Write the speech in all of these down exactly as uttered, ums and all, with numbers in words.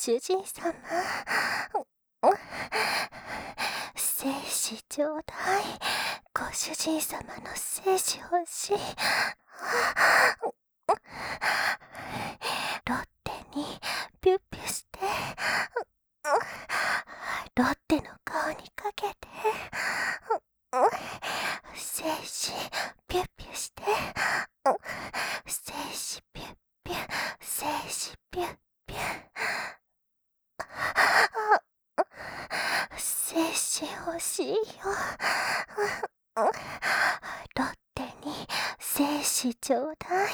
主人様、精子ちょうだい。ご主人様の精子欲しい。ロッテにピュッピュして、ロッテの顔にかけて、精子ピュッピュして、精子ピュッピュ、精子ピュッピュ、精子欲しいよ。ロッテに精子ちょうだい。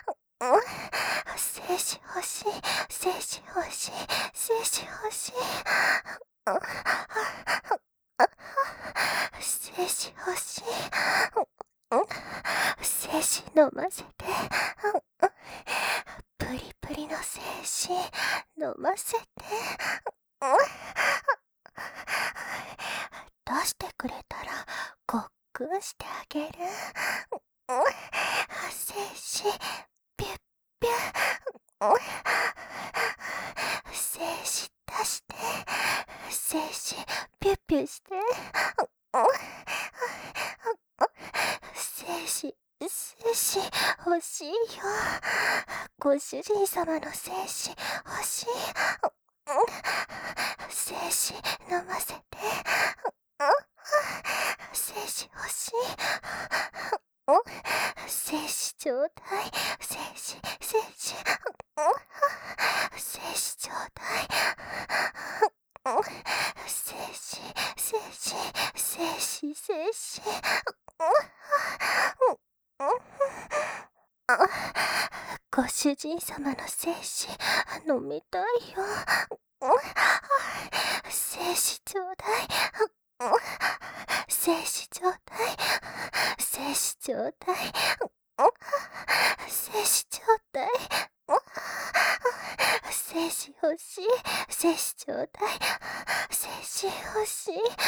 精子欲しい、精子欲しい、精子欲しい。精子欲しい。精子飲ませて。プリプリの精子飲ませて。出してくれたらごっくんしてあげる。精子ピュッピュ。精子出して。精子ピュッピュして。精子精子欲しいよ。ご主人様の精子欲しい。精子飲ませて。精子欲しい。精子ちょうだい。精子精子精子ちょうだい。精子精子精子精子。ご主人様の精子飲みたいよ。精子ちょうだい。精子ちょうだい。精子ちょうだい。精子ちょうだい。精子欲しい。精子ちょうだい。精子欲しい。